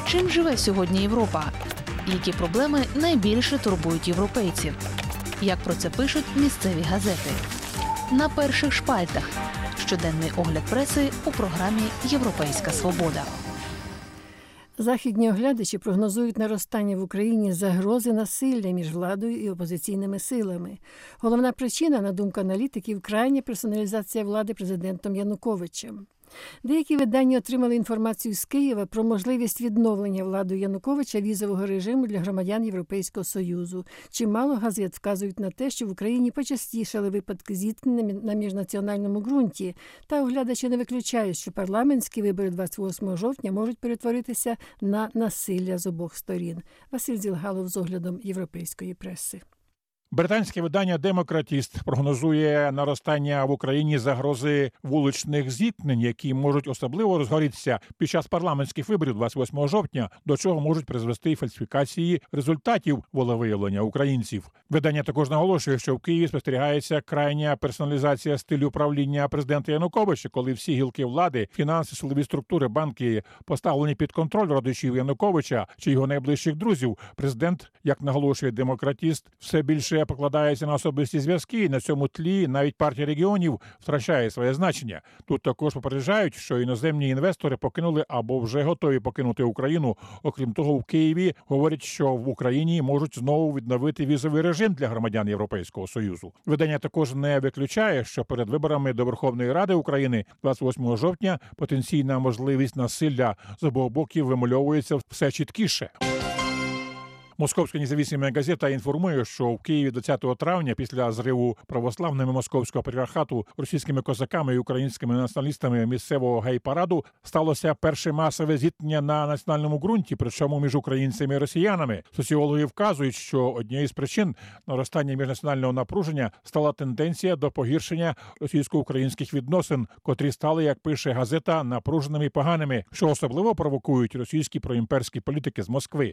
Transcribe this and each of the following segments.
Чим живе сьогодні Європа? Які проблеми найбільше турбують європейців? Як про це пишуть місцеві газети? На перших шпальтах. Щоденний огляд преси у програмі «Європейська свобода». Західні оглядачі прогнозують наростання в Україні загрози насилля між владою і опозиційними силами. Головна причина, на думку аналітиків, крайня персоналізація влади президентом Януковичем. Деякі видання отримали інформацію з Києва про можливість відновлення владою Януковича візового режиму для громадян Європейського Союзу. Чимало газет вказують на те, що в Україні почастішали випадки зіткнень на міжнаціональному ґрунті. Та оглядачі не виключають, що парламентські вибори 28 жовтня можуть перетворитися на насилля з обох сторін. Василь Зілгалов з оглядом європейської преси. Британське видання «Демократіст» прогнозує наростання в Україні загрози вуличних зіткнень, які можуть особливо розгорітися під час парламентських виборів 28 жовтня, до чого можуть призвести фальсифікації результатів волевиявлення українців. Видання також наголошує, що в Києві спостерігається крайня персоналізація стилю правління президента Януковича, коли всі гілки влади, фінанси, силові структури, банки поставлені під контроль родичів Януковича чи його найближчих друзів. Президент, як наголошує «Демократіст», все більше покладається на особисті зв'язки, і на цьому тлі навіть партія регіонів втрачає своє значення. Тут також попереджають, що іноземні інвестори покинули або вже готові покинути Україну. Окрім того, в Києві говорять, що в Україні можуть знову відновити візовий режим для громадян Європейського Союзу. Видання також не виключає, що перед виборами до Верховної Ради України 28 жовтня потенційна можливість насилля з обох боків вимальовується все чіткіше. Московська незалежна газета інформує, що в Києві 20 травня після зриву православними московського патріархату російськими козаками і українськими націоналістами місцевого гей-параду сталося перше масове зіткнення на національному ґрунті, причому між українцями і росіянами. Соціологи вказують, що однією з причин наростання міжнаціонального напруження стала тенденція до погіршення російсько-українських відносин, котрі стали, як пише газета, напруженими і поганими, що особливо провокують російські проімперські політики з Москви.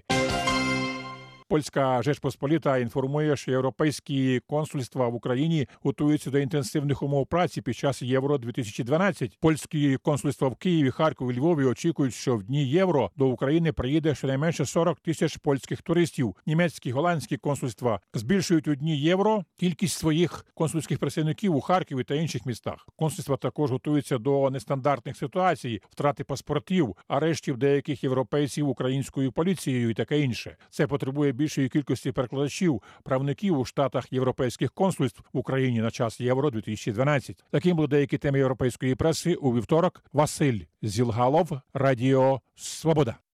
Польська Жечпосполіта інформує, що європейські консульства в Україні готуються до інтенсивних умов праці під час Євро-2012. Польські консульства в Києві, Харкові, Львові очікують, що в дні Євро до України приїде щонайменше 40 тисяч польських туристів. Німецькі, голландські консульства збільшують у дні Євро кількість своїх консульських представників у Харкові та інших містах. Консульства також готуються до нестандартних ситуацій, втрати паспортів, арештів деяких європейців українською поліцією і таке інше. Це потребує більшої кількості перекладачів, правників у штатах європейських консульств в Україні на час Євро-2012. Таким були деякі теми європейської преси у вівторок. Василь Зілгалов, Радіо Свобода.